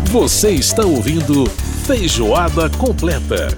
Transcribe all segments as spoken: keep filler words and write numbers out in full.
Você está ouvindo Feijoada Completa.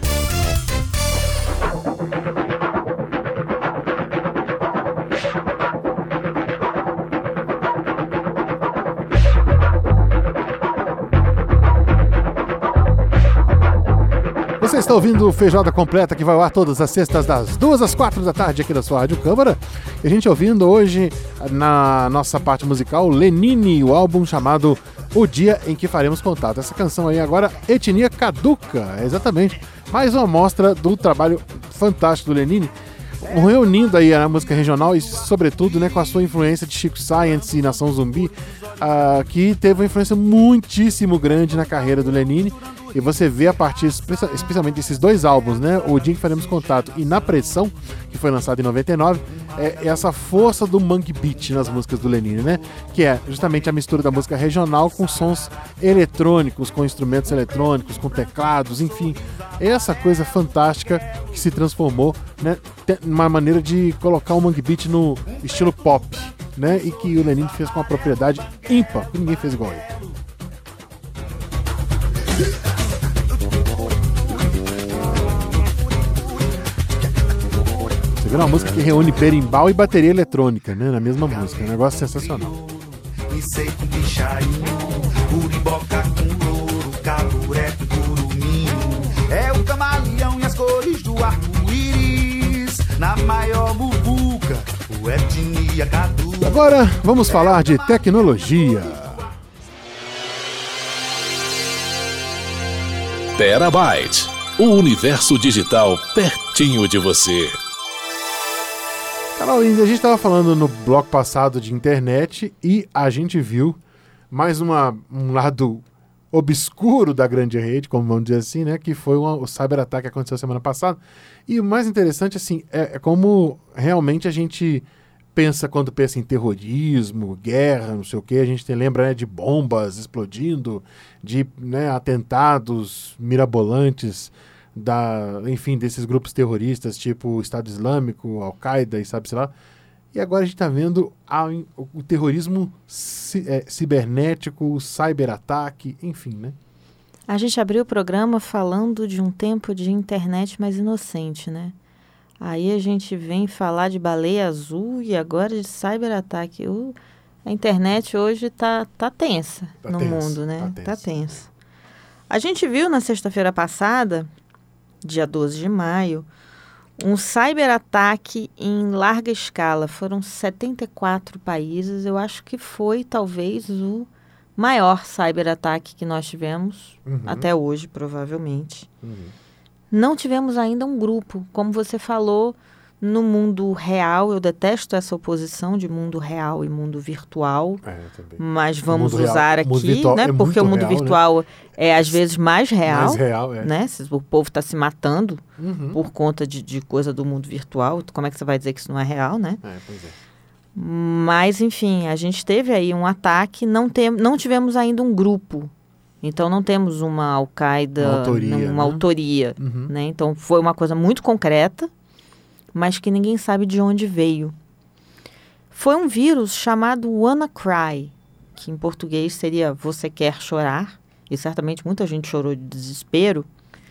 Você está ouvindo Feijoada Completa, que vai ao ar todas as sextas das duas às quatro da tarde aqui da sua Rádio Câmara. E a gente ouvindo hoje, na nossa parte musical, Lenine, o álbum chamado O Dia em que Faremos Contato. Essa canção aí agora, Etnia Caduca, é exatamente. Mais uma amostra do trabalho fantástico do Lenine, reunindo aí a música regional e, sobretudo, né, com a sua influência de Chico Science e Nação Zumbi, uh, que teve uma influência muitíssimo grande na carreira do Lenine. E você vê a partir, especialmente desses dois álbuns, né, O Dia em que Faremos Contato e Na Pressão, que foi lançado em noventa e nove, é essa força do Mangue Beat nas músicas do Lenine, né, que é justamente a mistura da música regional com sons eletrônicos, com instrumentos eletrônicos, com teclados, enfim, essa coisa fantástica que se transformou, né, numa maneira de colocar o Mangue Beat no estilo pop, né, e que o Lenine fez com uma propriedade ímpar, que ninguém fez igual a ele. Você vê uma música que reúne berimbau e bateria eletrônica, né, na mesma música, é um negócio sensacional. É o camaleão e as cores do arco-íris na maior muvuca, o Etnia Caduca. Agora vamos falar de tecnologia. Terabyte, o universo digital pertinho de você. Carol, a gente estava falando no bloco passado de internet e a gente viu mais uma, um lado obscuro da grande rede, como vamos dizer assim, né? Que foi uma, o cyberataque que aconteceu semana passada. E o mais interessante, assim, é, é como realmente a gente pensa quando pensa em terrorismo, guerra, não sei o quê. A gente tem, lembra, né, de bombas explodindo, de, né, atentados mirabolantes, da, enfim, desses grupos terroristas, tipo Estado Islâmico, Al-Qaeda e sabe-se lá. E agora a gente está vendo a, o, o terrorismo ci, é, cibernético, o cyberataque, enfim, né? A gente abriu o programa falando de um tempo de internet mais inocente, né? Aí a gente vem falar de baleia azul e agora de cyberataque. O, a internet hoje está tá tensa tá no tenso, mundo, né? Tá tensa. tá tensa. A gente viu na sexta-feira passada, dia doze de maio, um cyberataque em larga escala. Foram setenta e quatro países. Eu acho que foi, talvez, o maior cyberataque que nós tivemos uhum. até hoje, provavelmente. Uhum. Não tivemos ainda um grupo. Como você falou, no mundo real, eu detesto essa oposição de mundo real e mundo virtual, é, mas vamos usar real, aqui, né? É porque o mundo real, virtual né? é às vezes mais real, mais real é. né? O povo está se matando uhum. por conta de, de coisa do mundo virtual. Como é que você vai dizer que isso não é real, né? É, pois é. Mas, enfim, a gente teve aí um ataque, não, tem, não tivemos ainda um grupo. Então, não temos uma Al-Qaeda, uma autoria, uma né? autoria uhum. né? Então, foi uma coisa muito concreta, mas que ninguém sabe de onde veio. Foi um vírus chamado WannaCry, que em português seria Você Quer Chorar, e certamente muita gente chorou de desespero.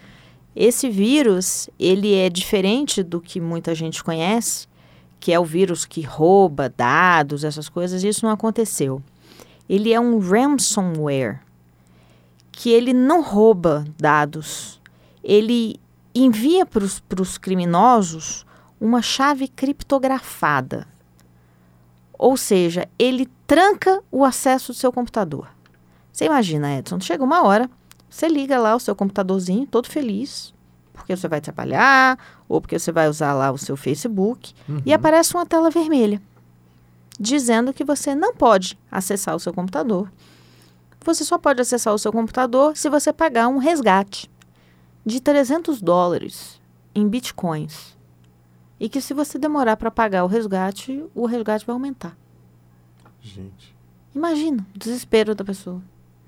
Esse vírus, ele é diferente do que muita gente conhece, que é o vírus que rouba dados, essas coisas. Isso não aconteceu. Ele é um ransomware, que ele não rouba dados. Ele envia para os criminosos uma chave criptografada. Ou seja, ele tranca o acesso do seu computador. Você imagina, Edson, chega uma hora, você liga lá o seu computadorzinho, todo feliz, porque você vai trabalhar, ou porque você vai usar lá o seu Facebook, uhum. e aparece uma tela vermelha, dizendo que você não pode acessar o seu computador. Você só pode acessar o seu computador se você pagar um resgate de trezentos dólares em bitcoins. E que se você demorar para pagar o resgate, o resgate vai aumentar. Gente. Imagina o desespero da pessoa.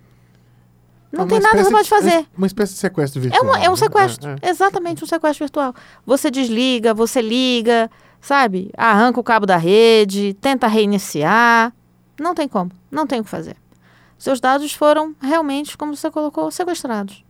Não tem nada que você pode fazer. Uma espécie de sequestro virtual. É, uma, é um sequestro. É, é. Exatamente um sequestro virtual. Você desliga, você liga, sabe? Arranca o cabo da rede, tenta reiniciar. Não tem como. Não tem o que fazer. Seus dados foram realmente, como você colocou, sequestrados.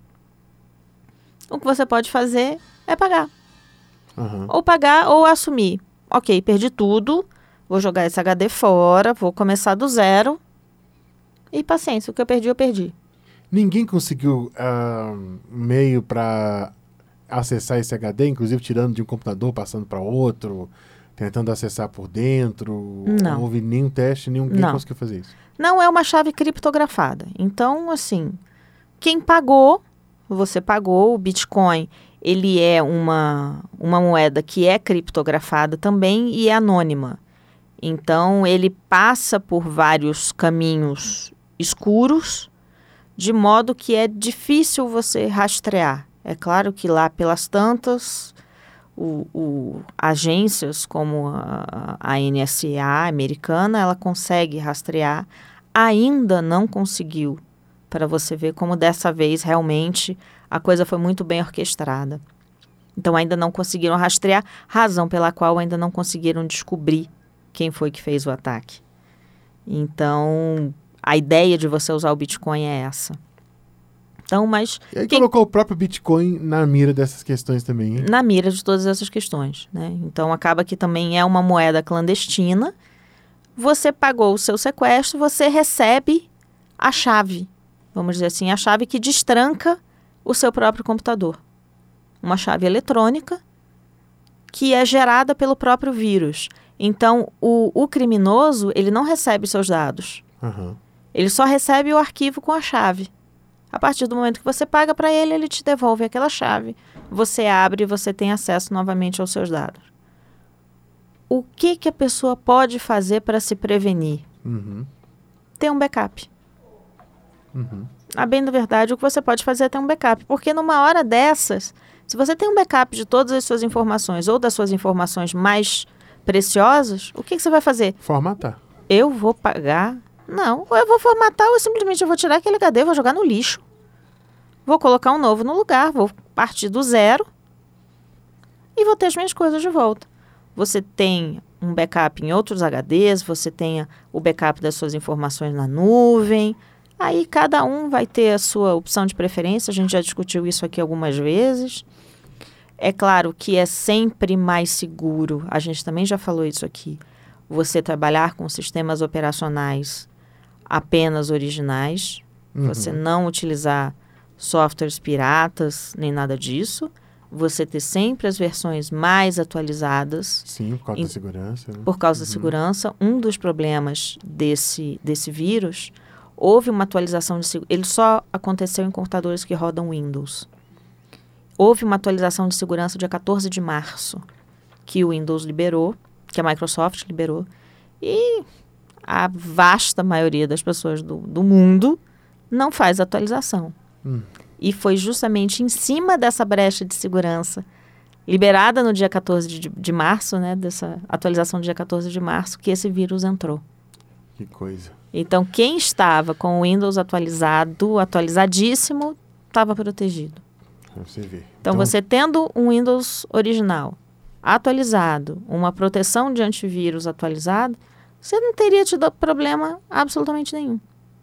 O que você pode fazer é pagar. Uhum. Ou pagar ou assumir. Ok, perdi tudo, vou jogar esse H D fora, vou começar do zero. E paciência, o que eu perdi, eu perdi. Ninguém conseguiu uh, meio para acessar esse H D, inclusive tirando de um computador, passando para outro, tentando acessar por dentro? Não. Não houve nenhum teste, ninguém Não. conseguiu fazer isso? Não é uma chave criptografada. Então, assim, quem pagou, você pagou, o Bitcoin, ele é uma, uma moeda que é criptografada também e é anônima. Então, ele passa por vários caminhos escuros, de modo que é difícil você rastrear. É claro que lá pelas tantas, o, o, agências como a, a N S A americana, ela consegue rastrear, ainda não conseguiu, para você ver como dessa vez realmente a coisa foi muito bem orquestrada. Então ainda não conseguiram rastrear, razão pela qual ainda não conseguiram descobrir quem foi que fez o ataque. Então, a ideia de você usar o Bitcoin é essa. Então, mas... E aí quem... colocou o próprio Bitcoin na mira dessas questões também, hein? Na mira de todas essas questões, né? Então, acaba que também é uma moeda clandestina. Você pagou o seu sequestro, você recebe a chave. Vamos dizer assim, a chave que destranca o seu próprio computador. Uma chave eletrônica que é gerada pelo próprio vírus. Então, o, o criminoso, ele não recebe seus dados. Uhum. Ele só recebe o arquivo com a chave. A partir do momento que você paga para ele, ele te devolve aquela chave. Você abre e você tem acesso novamente aos seus dados. O que, que a pessoa pode fazer para se prevenir? Uhum. Ter um backup. Uhum. A bem da verdade, o que você pode fazer é ter um backup. Porque numa hora dessas, se você tem um backup de todas as suas informações ou das suas informações mais preciosas, o que, que você vai fazer? Formatar. Eu vou pagar... Não, ou eu vou formatar ou simplesmente eu vou tirar aquele H D, vou jogar no lixo. Vou colocar um novo no lugar, vou partir do zero e vou ter as minhas coisas de volta. Você tem um backup em outros H Ds, você tem o backup das suas informações na nuvem. Aí cada um vai ter a sua opção de preferência, a gente já discutiu isso aqui algumas vezes. É claro que é sempre mais seguro, a gente também já falou isso aqui, você trabalhar com sistemas operacionais apenas originais, uhum. Você não utilizar softwares piratas, nem nada disso. Você ter sempre as versões mais atualizadas. Sim, por causa em, da segurança. Né? Por causa uhum. da segurança. Um dos problemas desse, desse vírus, houve uma atualização de segurança. Ele só aconteceu em computadores que rodam Windows. Houve uma atualização de segurança dia quatorze de março, que o Windows liberou, que a Microsoft liberou. E... a vasta maioria das pessoas do, do mundo não faz atualização. Hum. E foi justamente em cima dessa brecha de segurança, liberada no dia quatorze de, de março, né, dessa atualização do dia quatorze de março, que esse vírus entrou. Que coisa. Então, quem estava com o Windows atualizado, atualizadíssimo, estava protegido. Você vê. Então, então, você tendo um Windows original, atualizado, uma proteção de antivírus atualizado, você não teria tido problema absolutamente nenhum.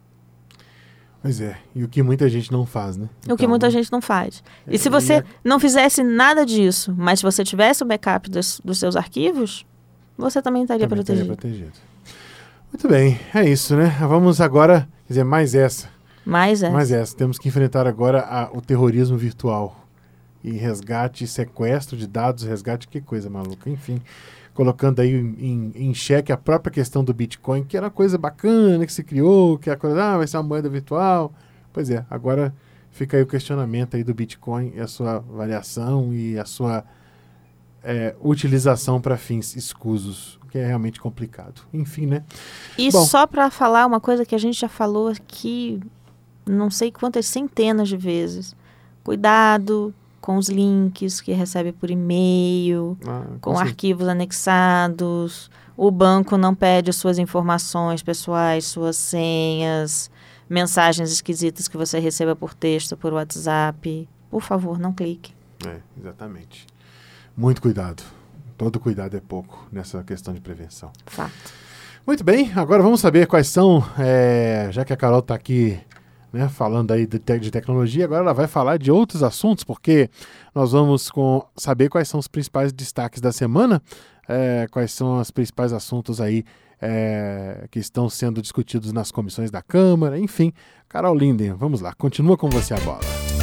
Pois é, e o que muita gente não faz, né? Então, o que muita gente não faz. É, e se você é... não fizesse nada disso, mas se você tivesse o backup dos, dos seus arquivos, você também estaria também protegido. Estaria protegido. Muito bem, é isso, né? Vamos agora, quer dizer, mais essa. Mais essa. Mais essa. Temos que enfrentar agora a, o terrorismo virtual. E resgate, sequestro de dados, resgate, que coisa maluca. Enfim... colocando aí em, em xeque a própria questão do Bitcoin, que era uma coisa bacana que se criou, que a coisa, ah, vai ser uma moeda virtual. Pois é, agora fica aí o questionamento aí do Bitcoin e a sua variação e a sua é, utilização para fins escusos, que é realmente complicado. Enfim, né? E Bom, só para falar uma coisa que a gente já falou aqui, não sei quantas centenas de vezes. Cuidado com os links que recebe por e-mail, ah, com, com arquivos anexados. O banco não pede suas informações pessoais, suas senhas, mensagens esquisitas que você receba por texto, por WhatsApp. Por favor, não clique. É, exatamente. Muito cuidado. Todo cuidado é pouco nessa questão de prevenção. Fato. Muito bem, agora vamos saber quais são, é, já que a Carol está aqui, né, falando aí de, te- de tecnologia, agora ela vai falar de outros assuntos, porque nós vamos com, saber quais são os principais destaques da semana, é, quais são os principais assuntos aí é, que estão sendo discutidos nas comissões da Câmara, enfim. Carol Linden, vamos lá, continua com você a bola.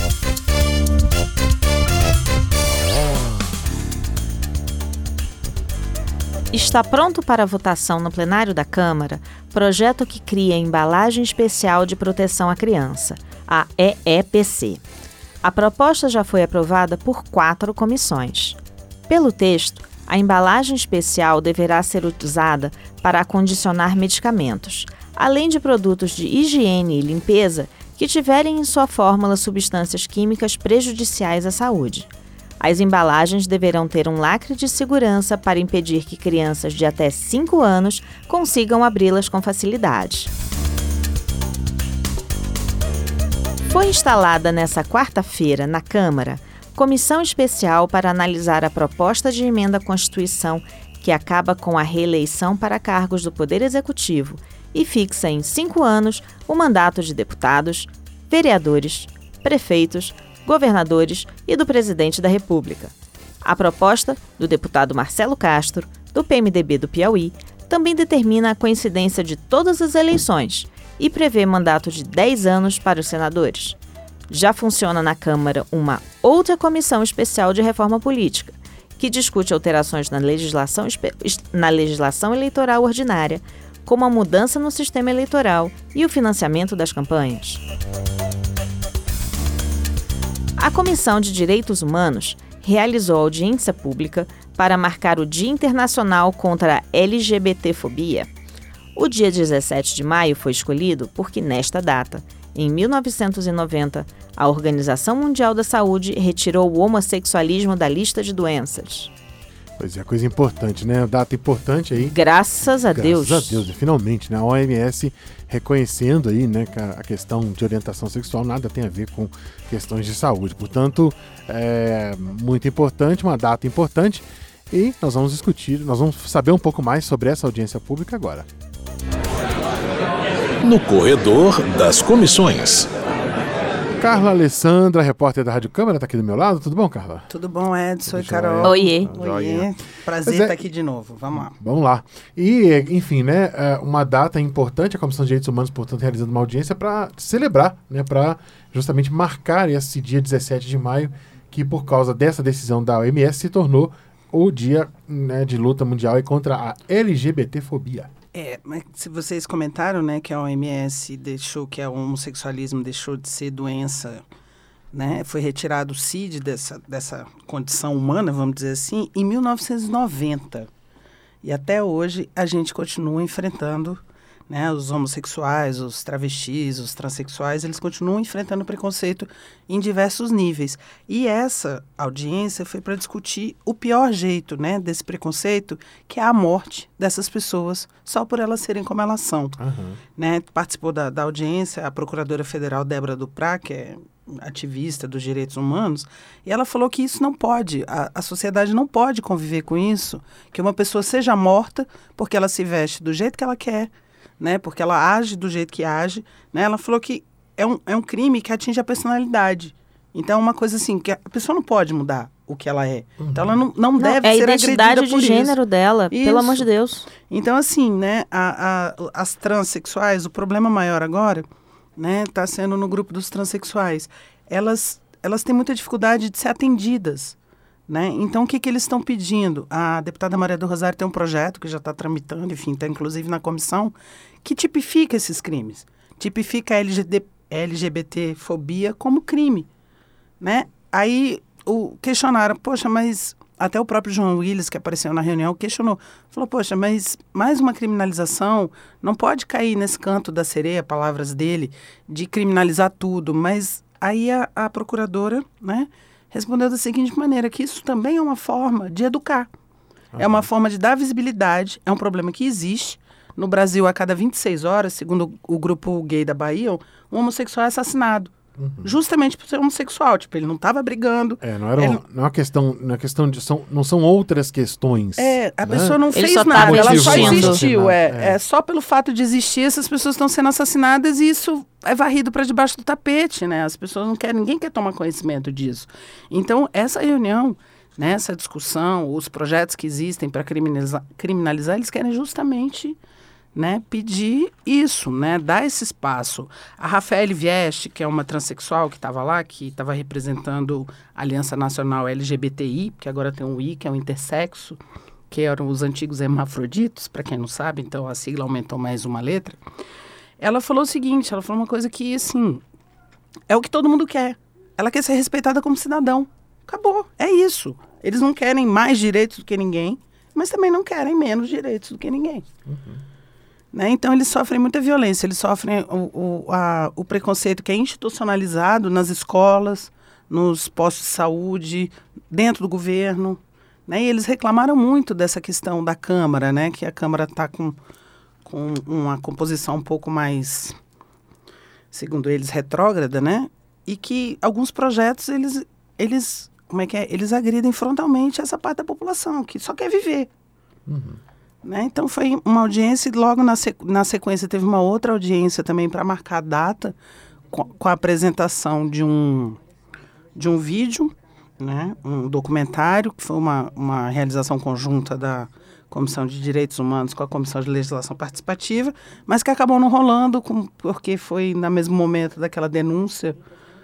Está pronto para votação no plenário da Câmara projeto que cria embalagem especial de proteção à criança, a E E P C. A proposta já foi aprovada por quatro comissões. Pelo texto, a embalagem especial deverá ser usada para acondicionar medicamentos, além de produtos de higiene e limpeza que tiverem em sua fórmula substâncias químicas prejudiciais à saúde. As embalagens deverão ter um lacre de segurança para impedir que crianças de até cinco anos consigam abri-las com facilidade. Foi instalada nesta quarta-feira, na Câmara, comissão especial para analisar a proposta de emenda à Constituição que acaba com a reeleição para cargos do Poder Executivo e fixa em cinco anos o mandato de deputados, vereadores, prefeitos, governadores e do presidente da República. A proposta do deputado Marcelo Castro, do P M D B do Piauí, também determina a coincidência de todas as eleições e prevê mandato de dez anos para os senadores. Já funciona na Câmara uma outra comissão especial de reforma política, que discute alterações na legislação, na legislação eleitoral ordinária, como a mudança no sistema eleitoral e o financiamento das campanhas. A Comissão de Direitos Humanos realizou audiência pública para marcar o Dia Internacional contra a L G B T fobia. O dia dezessete de maio foi escolhido porque, nesta data, em mil novecentos e noventa, a Organização Mundial da Saúde retirou o homossexualismo da lista de doenças. Pois é, coisa importante, né? Data importante aí. Graças a Deus. Graças a Deus, finalmente, né? A O M S reconhecendo aí, né, que a questão de orientação sexual nada tem a ver com questões de saúde. Portanto, é muito importante, uma data importante, e nós vamos discutir, nós vamos saber um pouco mais sobre essa audiência pública agora. No corredor das comissões. Carla Alessandra, repórter da Rádio Câmara, está aqui do meu lado. Tudo bom, Carla? Tudo bom, Edson e Tudo Carol? jóia. Oiê. Oiê. Prazer Pois é. estar aqui de novo. Vamos lá. Vamos lá. E, enfim, né, é uma data importante, a Comissão de Direitos Humanos, portanto, realizando uma audiência para celebrar, né, para justamente marcar esse dia dezessete de maio, que por causa dessa decisão da O M S se tornou o dia, né, de luta mundial aí contra a L G B T fobia. É, mas se vocês comentaram, né, que a O M S deixou que o homossexualismo deixou de ser doença, né, foi retirado o C I D dessa, dessa condição humana, vamos dizer assim, em mil novecentos e noventa. E até hoje a gente continua enfrentando, né, os homossexuais, os travestis, os transexuais, eles continuam enfrentando preconceito em diversos níveis. E essa audiência foi para discutir o pior jeito, né, desse preconceito, que é a morte dessas pessoas, só por elas serem como elas são. Uhum. Né? Participou da, da audiência a procuradora federal Débora Duprá, que é ativista dos direitos humanos, e ela falou que isso não pode, a, a sociedade não pode conviver com isso, que uma pessoa seja morta porque ela se veste do jeito que ela quer, né? Porque ela age do jeito que age, né? Ela falou que é um, é um crime que atinge a personalidade. Então, é uma coisa assim, que a pessoa não pode mudar o que ela é. Uhum. Então, ela não, não, não deve é ser agredida a identidade por de gênero isso. dela, Isso. pelo amor de Deus. Então, assim, né, a, a, as transexuais, o problema maior agora, né, está sendo no grupo dos transexuais. Elas, elas têm muita dificuldade de ser atendidas, né? Então, o que, que eles estão pedindo? A deputada Maria do Rosário tem um projeto que já está tramitando, enfim, está inclusive na comissão, que tipifica esses crimes. Tipifica a L G B T-fobia como crime, né? Aí, o, questionaram, poxa, mas até o próprio João Willis, que apareceu na reunião, questionou. Falou, poxa, mas mais uma criminalização não pode cair nesse canto da sereia, palavras dele, de criminalizar tudo. Mas aí a, a procuradora, né, respondeu da seguinte maneira, que isso também é uma forma de educar. Uhum. É uma forma de dar visibilidade, é um problema que existe. No Brasil, a cada vinte e seis horas, segundo o grupo gay da Bahia, um homossexual é assassinado. Uhum. Justamente por ser homossexual. Tipo, ele não estava brigando. É, não, era ele... um, não é uma questão, não é questão de... São, não são outras questões. É, a né? pessoa não Ele fez só nada, tava ela só existindo. existiu. É, É. é só pelo fato de existir, essas pessoas estão sendo assassinadas e isso é varrido para debaixo do tapete, né? As pessoas não querem, ninguém quer tomar conhecimento disso. Então, essa reunião, né, essa discussão, os projetos que existem para criminalizar, criminalizar, eles querem justamente... Né, pedir isso, né, dar esse espaço. A Rafaele Vieste, que é uma transexual que estava lá, que estava representando a Aliança Nacional L G B T I, que agora tem um I, que é um intersexo, que eram os antigos hermafroditos, para quem não sabe, então a sigla aumentou mais uma letra. Ela falou o seguinte, ela falou uma coisa que, assim, é o que todo mundo quer. Ela quer ser respeitada como cidadão. Acabou, é isso. Eles não querem mais direitos do que ninguém, mas também não querem menos direitos do que ninguém. Uhum. Né? Então, eles sofrem muita violência, eles sofrem o, o, a, o preconceito que é institucionalizado nas escolas, nos postos de saúde, dentro do governo. Né? E eles reclamaram muito dessa questão da Câmara, né? Que a Câmara está com, com uma composição um pouco mais, segundo eles, retrógrada, né? E que alguns projetos, eles, eles, como é que é? Eles agridem frontalmente essa parte da população, que só quer viver. Uhum. Né? Então foi uma audiência e logo na, sequ- na sequência teve uma outra audiência também para marcar a data com, com a apresentação de um, de um vídeo, né? Um documentário, que foi uma, uma realização conjunta da Comissão de Direitos Humanos com a Comissão de Legislação Participativa, mas que acabou não rolando com, porque foi no mesmo momento daquela denúncia,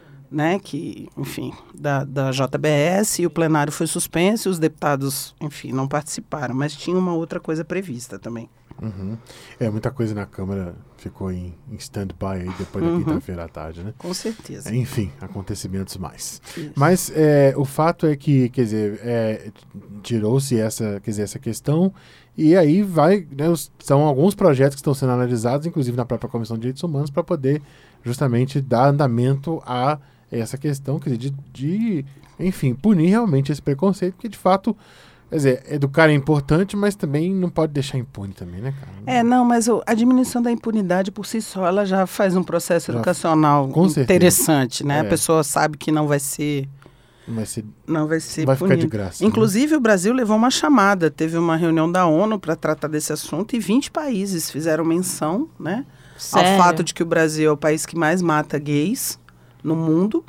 né, que, enfim, da, da J B S, e o plenário foi suspenso e os deputados, enfim, não participaram, mas tinha uma outra coisa prevista também. Uhum. É, muita coisa na Câmara ficou em, em stand-by aí depois da uhum. quinta-feira à tarde, né? Com certeza. Enfim, acontecimentos mais. Isso. Mas é, o fato é que, quer dizer, é, tirou-se essa, quer dizer, essa questão e aí vai, né, os, são alguns projetos que estão sendo analisados, inclusive na própria Comissão de Direitos Humanos, para poder justamente dar andamento a essa questão, quer dizer, de, de, enfim, punir realmente esse preconceito, porque de fato, quer dizer, educar é importante, mas também não pode deixar impune também, né, cara? É, não, mas o, a diminuição da impunidade por si só, ela já faz um processo já, educacional interessante, né? É. A pessoa sabe que não vai ser... Não vai ser, não vai ser vai punido. Ficar de graça. Inclusive, né? O Brasil levou uma chamada, teve uma reunião da ONU para tratar desse assunto e vinte países fizeram menção, né? Sério? Ao fato de que o Brasil é o país que mais mata gays no mundo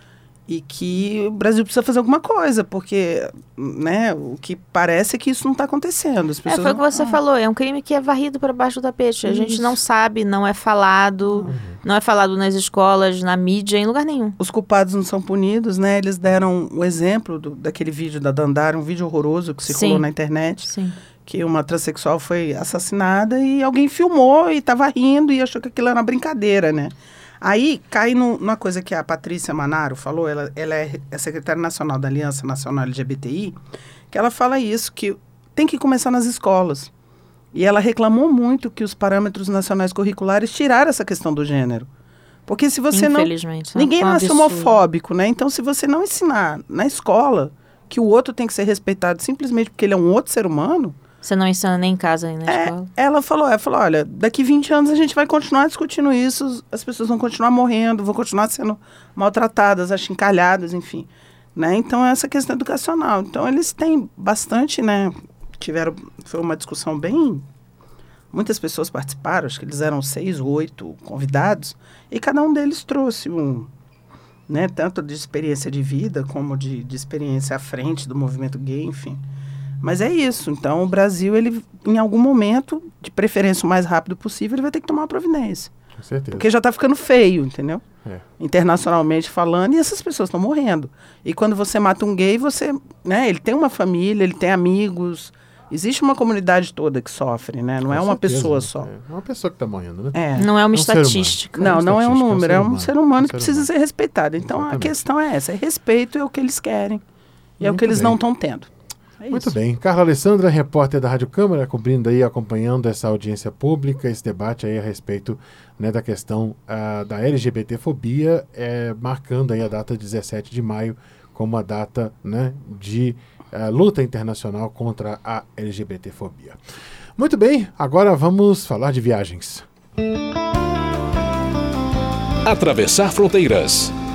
e que o Brasil precisa fazer alguma coisa, porque, né, o que parece é que isso não está acontecendo. As pessoas é, foi o não... que você ah. falou, é um crime que é varrido para baixo do tapete. A isso. gente não sabe, não é falado, uhum. não é falado nas escolas, na mídia, em lugar nenhum. Os culpados não são punidos, né? Eles deram o exemplo do, daquele vídeo da Dandara, um vídeo horroroso que circulou Sim. na internet. Sim. Que uma transexual foi assassinada e alguém filmou e estava rindo e achou que aquilo era uma brincadeira, né? Aí cai no, numa coisa que a Patrícia Manaro falou, ela, ela é, é secretária nacional da Aliança Nacional L G B T I, que ela fala isso, que tem que começar nas escolas. E ela reclamou muito que os parâmetros nacionais curriculares tiraram essa questão do gênero. Porque se você não... Infelizmente. Ninguém é um nasce absurdo. homofóbico, né? Então, se você não ensinar na escola que o outro tem que ser respeitado simplesmente porque ele é um outro ser humano... Você não ensina nem em casa, nem na é, escola? Ela falou, ela falou, olha, daqui vinte anos a gente vai continuar discutindo isso, as pessoas vão continuar morrendo, vão continuar sendo maltratadas, achincalhadas, enfim. Né? Então, é essa questão educacional. Então, eles têm bastante, né? Tiveram, foi uma discussão bem... Muitas pessoas participaram, acho que eles eram seis ou oito convidados, e cada um deles trouxe um... Né, tanto de experiência de vida, como de, de experiência à frente do movimento gay, enfim... Mas é isso. Então, o Brasil, ele, em algum momento, de preferência o mais rápido possível, ele vai ter que tomar uma providência. Com certeza. Porque já está ficando feio, entendeu? É. Internacionalmente falando, e essas pessoas estão morrendo. E quando você mata um gay, você, né, ele tem uma família, ele tem amigos. Existe uma comunidade toda que sofre, né? Não Com é uma certeza, pessoa né? só. É uma pessoa que está morrendo, né? É. Não é uma É um ser humano. estatística. Não, não é um estatística, número, é é um um ser humano. ser humano É um que ser precisa humano. ser respeitado. Então, Exatamente. a questão é essa. É respeito, é o que eles querem. E é o Muito que eles bem. não estão tendo. É Muito isso. bem. Carla Alessandra, repórter da Rádio Câmara, cobrindo aí, acompanhando essa audiência pública, esse debate aí a respeito, né, da questão uh, da LGBTfobia, é, marcando aí a data dezessete de maio como a data, né, de uh, luta internacional contra a LGBTfobia. Muito bem, agora vamos falar de viagens. Atravessar fronteiras.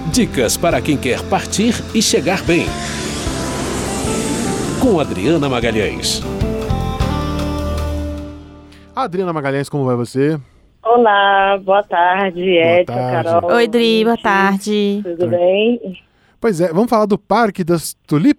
Dicas para quem quer partir e chegar bem. Com Adriana Magalhães. Adriana Magalhães, como vai você? Olá, boa tarde, Edson, tarde. Carol. Oi, Dri, boa tarde. Tudo bem? Pois é, vamos falar do Parque das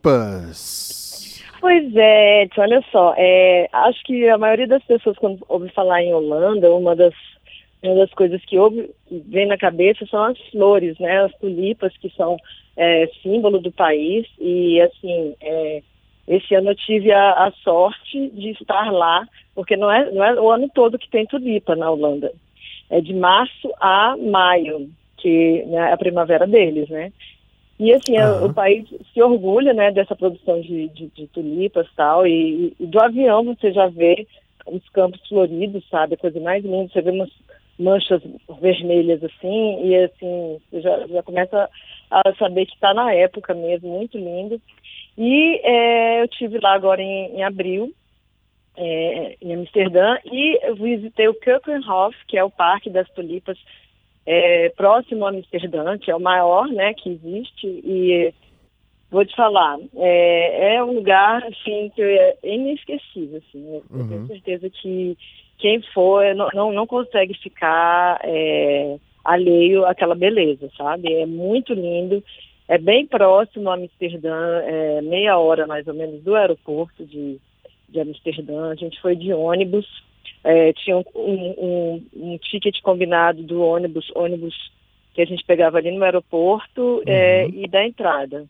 Tulipas. Pois é, Edson, olha só, é, acho que a maioria das pessoas, quando ouve falar em Holanda, uma das, uma das coisas que, ouve, que vem na cabeça são as flores, né? As tulipas, que são é, símbolo do país. E, assim, é, esse ano eu tive a, a sorte de estar lá, porque não é, não é o ano todo que tem tulipa na Holanda. É de março a maio, que né, é a primavera deles, né? E assim, uhum. o país se orgulha, né, dessa produção de, de, de tulipas e tal, e, e do avião você já vê os campos floridos, sabe, a coisa mais linda, você vê umas manchas vermelhas assim, e assim, você já, já começa a saber que está na época mesmo, muito lindo. E é, eu estive lá agora em, em abril, é, em Amsterdã, e eu visitei o Keukenhof, que é o Parque das Tulipas, É, próximo a Amsterdã, que é o maior, né, que existe, e vou te falar, é, é um lugar, assim, que é inesquecível, assim, eu uhum. tenho certeza que quem for não, não, não consegue ficar é, alheio àquela beleza, sabe, é muito lindo, é bem próximo a Amsterdã, é meia hora mais ou menos do aeroporto de, de Amsterdã, a gente foi de ônibus. É, tinha um, um, um ticket combinado do ônibus, ônibus que a gente pegava ali no aeroporto uhum. é, e da entrada.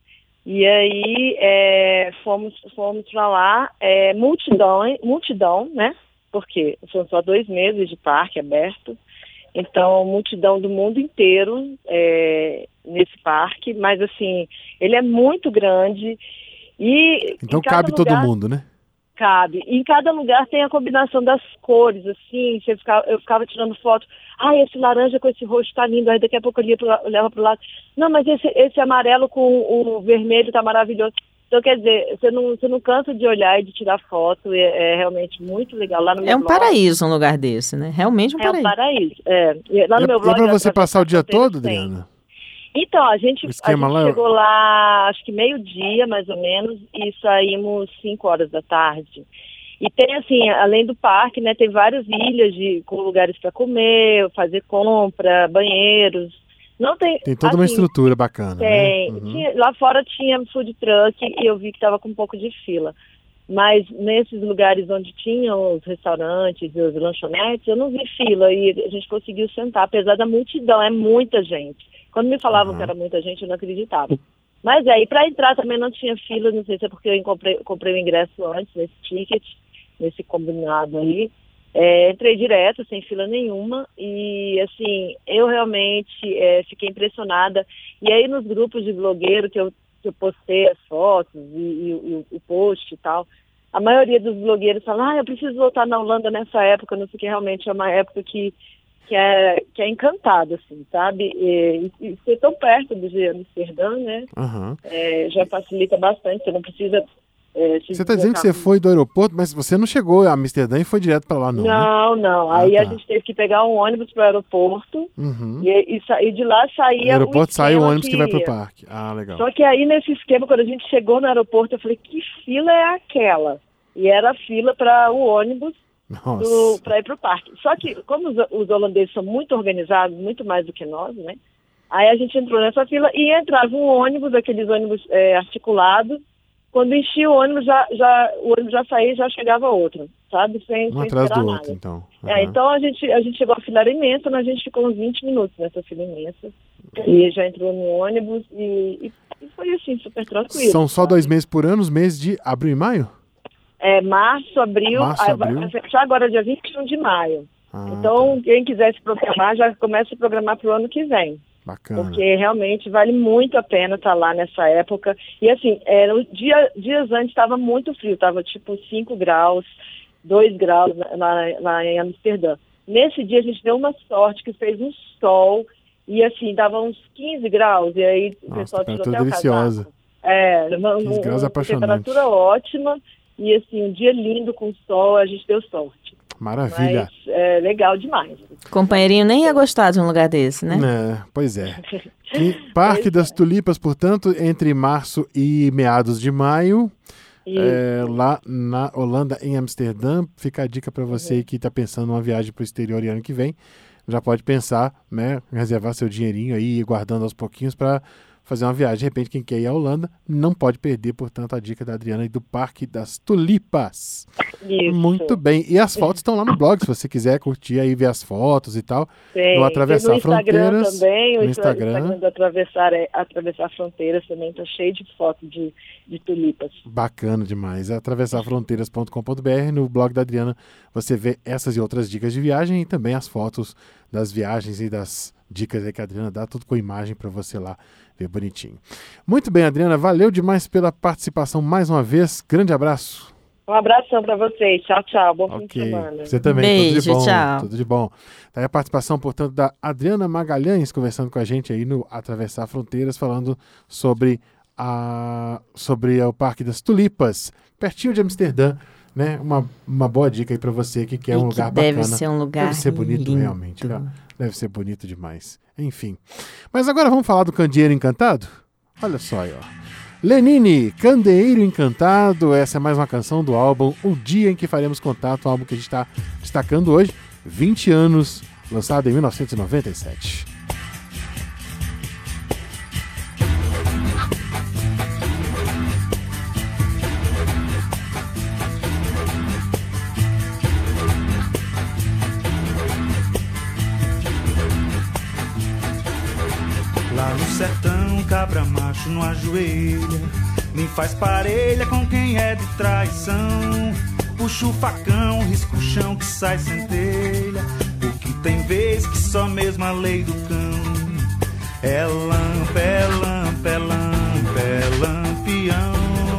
E aí é, fomos, fomos para lá, é, multidão, multidão, né? Porque são só dois meses de parque aberto, então multidão do mundo inteiro é, nesse parque, mas assim, ele é muito grande e... Então cabe lugar, todo mundo, né? Cabe. E em cada lugar tem a combinação das cores, assim, você ficava, eu ficava tirando foto, ah, esse laranja com esse roxo tá lindo, aí daqui a pouco eu ia pro, olhava pro lado, não, mas esse, esse amarelo com o vermelho tá maravilhoso. Então, quer dizer, você não, você não cansa de olhar e de tirar foto, é, é realmente muito legal. Lá no meu é um blog, paraíso um lugar desse, né? Realmente um paraíso. É um paraíso, é. E lá no é, meu blog... É pra você passar o dia todo, Adriana? Então, a gente, a gente lá... chegou lá, acho que meio-dia, mais ou menos, e saímos cinco horas da tarde. E tem, assim, além do parque, né, tem várias ilhas de, com lugares para comer, fazer compra, banheiros. Não tem, tem toda assim, uma estrutura bacana, tem, né? Uhum. Tinha, lá fora tinha food truck e eu vi que estava com um pouco de fila. Mas nesses lugares onde tinham os restaurantes e os lanchonetes, eu não vi fila e a gente conseguiu sentar, apesar da multidão, é muita gente. Quando me falavam uhum. que era muita gente, eu não acreditava. Mas aí, para entrar também não tinha fila, não sei se é porque eu comprei, comprei o ingresso antes, nesse ticket, nesse combinado aí. É, entrei direto, sem fila nenhuma, e assim, eu realmente é, fiquei impressionada. E aí nos grupos de blogueiro que eu, que eu postei as fotos e, e, e o post e tal, a maioria dos blogueiros falam, ah, eu preciso voltar na Holanda nessa época, não sei o que, realmente é uma época que que é, que é encantado, assim, sabe? E, e, e ser tão perto de Amsterdã, né? Uhum. É, já facilita bastante, você não precisa... É, você está dizendo que você foi do aeroporto, mas você não chegou a Amsterdã e foi direto para lá, não, Não, né? não. Ah, Aí tá. a gente teve que pegar um ônibus para o aeroporto uhum. e, e, e de lá saía o aeroporto sai o ônibus que, que vai para o parque. Ah, legal. Só que aí nesse esquema, quando a gente chegou no aeroporto, eu falei, que fila é aquela? E era a fila para o ônibus para ir para o parque. Só que, como os, os holandeses são muito organizados, muito mais do que nós, né? Aí a gente entrou nessa fila e entrava um ônibus, aqueles ônibus é, articulados. Quando enchia o ônibus, já, já, o ônibus já saía e já chegava outro, sabe? Sem, um sem atrás do nada. outro, então. Uhum. É, então a gente, a gente chegou, a fila era imensa, mas a gente ficou uns vinte minutos nessa fila imensa. E já entrou no ônibus e, e, e foi assim, super tranquilo. São só sabe? dois meses por ano, os meses de abril e maio? É, março, abril, março, aí, abril. vai fechar agora dia vinte e um de maio. Ah, então, tá. Quem quiser se programar, já começa a programar para o ano que vem. Bacana. Porque realmente vale muito a pena estar lá nessa época. E assim, é, no dia, dias antes estava muito frio, estava tipo cinco graus, dois graus lá, lá em Amsterdã. Nesse dia a gente deu uma sorte que fez um sol e assim, dava uns quinze graus. E aí o Nossa, pessoal tirou até deliciosa. o casaco. É, uma, quinze graus uma apaixonante. temperatura ótima. E assim, um dia lindo com sol, a gente deu sorte. Maravilha. Mas é legal demais. Companheirinho nem ia gostar de um lugar desse, né? É, pois é. E Parque Pois das é. Tulipas, portanto, entre março e meados de maio, E é, lá na Holanda, em Amsterdã. Fica a dica para você que está pensando numa viagem para o exterior e ano que vem. Já pode pensar, né, reservar seu dinheirinho aí e ir guardando aos pouquinhos para fazer uma viagem. De repente, quem quer ir à Holanda não pode perder, portanto, a dica da Adriana aí do Parque das Tulipas. isso. Muito bem. E as fotos estão lá no blog, se você quiser curtir aí, ver as fotos e tal. Tem, no Atravessar tem no Instagram Fronteiras, também, o no Insta- Instagram. Instagram do Atravessar, é, Atravessar Fronteiras também tá cheio de fotos de, de tulipas. Bacana demais. É atravessar fronteiras ponto com ponto b r. No blog da Adriana você vê essas e outras dicas de viagem e também as fotos das viagens e das dicas aí que a Adriana dá, tudo com imagem para você lá ver bonitinho. Muito bem, Adriana, valeu demais pela participação mais uma vez. Grande abraço. Um abração para vocês. Tchau, tchau. Bom fim de Ok. semana. Você também. Tudo de Beijo, bom. tchau. Tudo de bom. Tá aí a participação, portanto, da Adriana Magalhães conversando com a gente aí no Atravessar Fronteiras, falando sobre, a, sobre o Parque das Tulipas, pertinho de Amsterdã. Né? Uma, uma boa dica aí para você que quer E um que lugar deve bacana. ser um lugar Deve ser bonito lindo. realmente. Cara. Deve ser bonito demais. Enfim. Mas agora vamos falar do Candeeiro Encantado? Olha só aí, ó. Lenine, Candeeiro Encantado. Essa é mais uma canção do álbum O Dia em que Faremos Contato, um álbum que a gente está destacando hoje. vinte anos, lançado em mil novecentos e noventa e sete. Lá no sertão, cabra macho não ajoelha, nem faz parelha com quem é de traição. Puxa o facão, risca o chão que sai centelha, porque tem vez que só mesmo a lei do cão. É lampa, é lampa, é lampa, é lampião.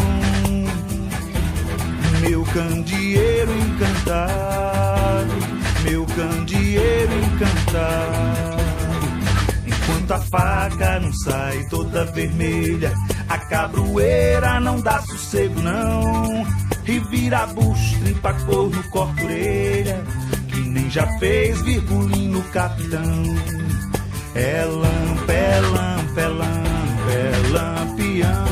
Meu candeeiro encantado, meu candeeiro encantado. Enquanto a faca não sai toda vermelha, a cabroeira não dá sossego não. E vira bucho, trimpa corno, corta orelha, que nem já fez virgulinho no capitão. É lampa, é lampa, é lampa, é lampião.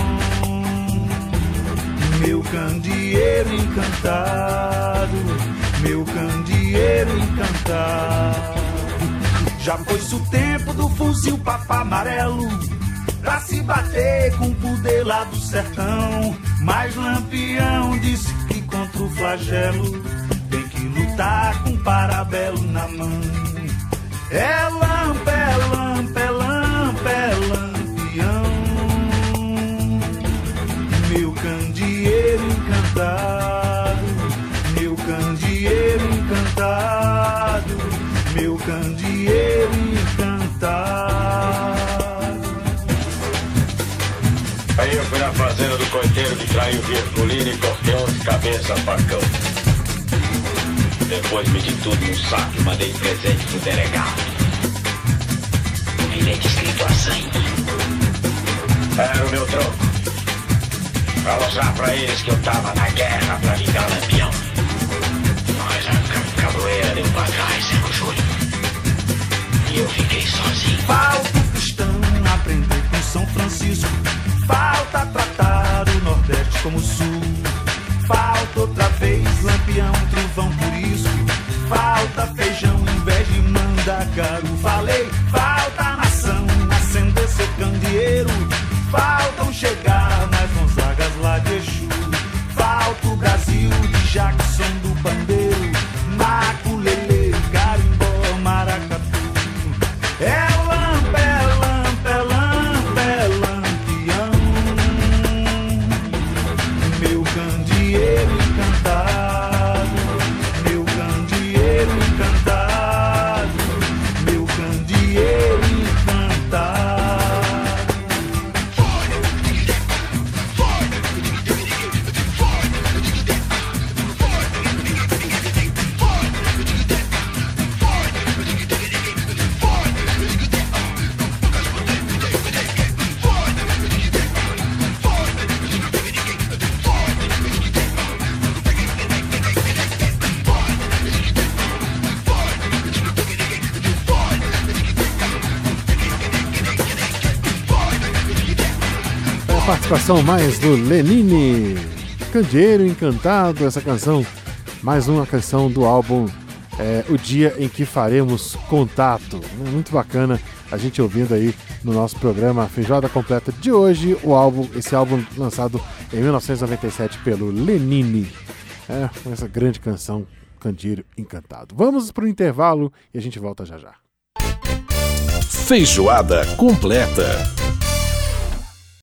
Meu candeeiro encantado, meu candeeiro encantado. Já foi-se o tempo do fuzil papá amarelo, pra se bater com o poder lá do sertão. Mas Lampião disse que contra o flagelo tem que lutar com parabelo na mão. É lampa, é lampa, é lampa, é lampião. Meu candeeiro encantado, meu candeeiro encantado, meu candeeiro encantado. Aí eu fui na fazenda do coiteiro que traiu Virgulino e cortei onze cabeças facão. Depois meti tudo num saco e mandei presente pro delegado. Um bilhete escrito assim: era o meu troco, pra mostrar pra eles que eu tava na guerra pra vingar Lampião. Mas a cabroeira deu pra trás, Senhor Júlio, e eu fiquei sozinho. Falta o cristão aprender com São Francisco, falta tratar o Nordeste como o Sul. Falta outra vez Lampião, trovão, por isso falta feijão em vez de mandacaru. Falei, falta nação, acender seu candeeiro. Faltam chegar nas Gonzagas lá de Exu. Falta o Brasil de Jackson do pandeiro, maculele, carimbó, maracatu. É lampa, é lampa, é lampa, é lampião. Meu candeeiro encantado, meu candeeiro encantado, meu candeeiro encantado. participação mais do Lenine, Candeeiro Encantado, essa canção, mais uma canção do álbum é, O Dia em que Faremos Contato. Muito bacana a gente ouvindo aí no nosso programa Feijoada Completa de hoje, o álbum, esse álbum lançado em mil novecentos e noventa e sete pelo Lenine. É, essa grande canção, Candeeiro Encantado. Vamos para o intervalo e a gente volta já já. Feijoada Completa.